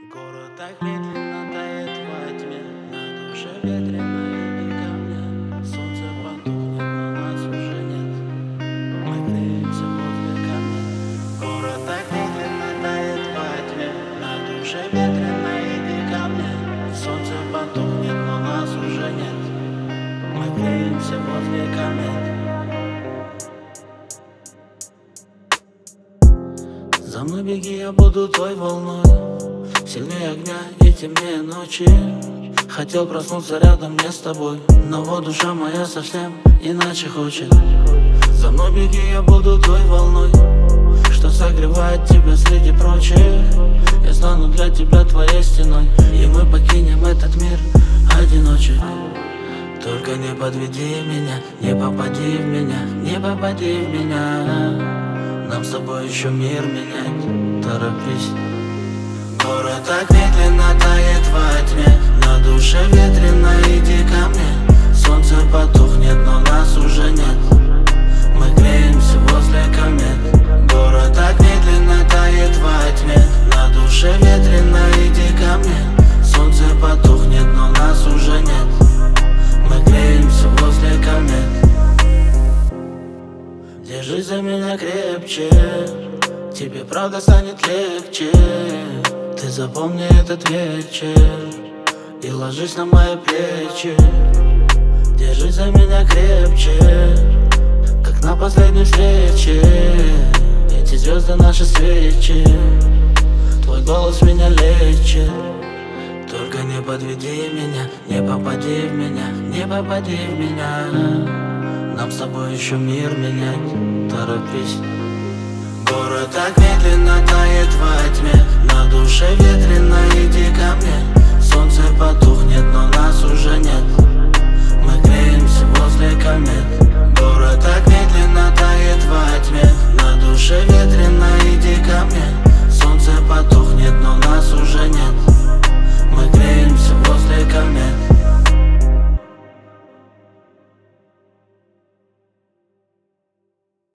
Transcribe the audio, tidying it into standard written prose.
Город так медленно тает во тьме, на душе ветрено и камня. Солнце потухнет, но нас уже нет. Мы греемся возле камня. Город так медленно тает во тьме, на душе ветрено и камня. Солнце потухнет, но нас уже нет. Мы греемся возле камня. За мной беги, я буду той волной, сильнее огня и темнее ночи. Хотел проснуться рядом не с тобой, но вот душа моя совсем иначе хочет. За мной беги, я буду той волной, что согревает тебя среди прочих. Я стану для тебя твоей стеной, и мы покинем этот мир одиночек. Только не подведи меня, не попади в меня, не попади в меня. Нам с тобой еще мир менять, торопись. Город так медленно тает во тьме, на душе ветрено, иди ко мне. Солнце потухнет, но нас уже нет. Мы греемся возле комет. Город так медленно тает во тьме, на душе ветрено, иди ко мне. Солнце потухнет, но нас уже нет. Мы греемся возле комет. Держись за меня крепче, тебе правда станет легче. Ты запомни этот вечер и ложись на мои плечи. Держись за меня крепче, как на последней встрече. Эти звезды наши свечи, твой голос меня лечит. Только не подведи меня, не попади в меня, не попади в меня. Нам с тобой еще мир менять, торопись. Город так медленно тает во тьме,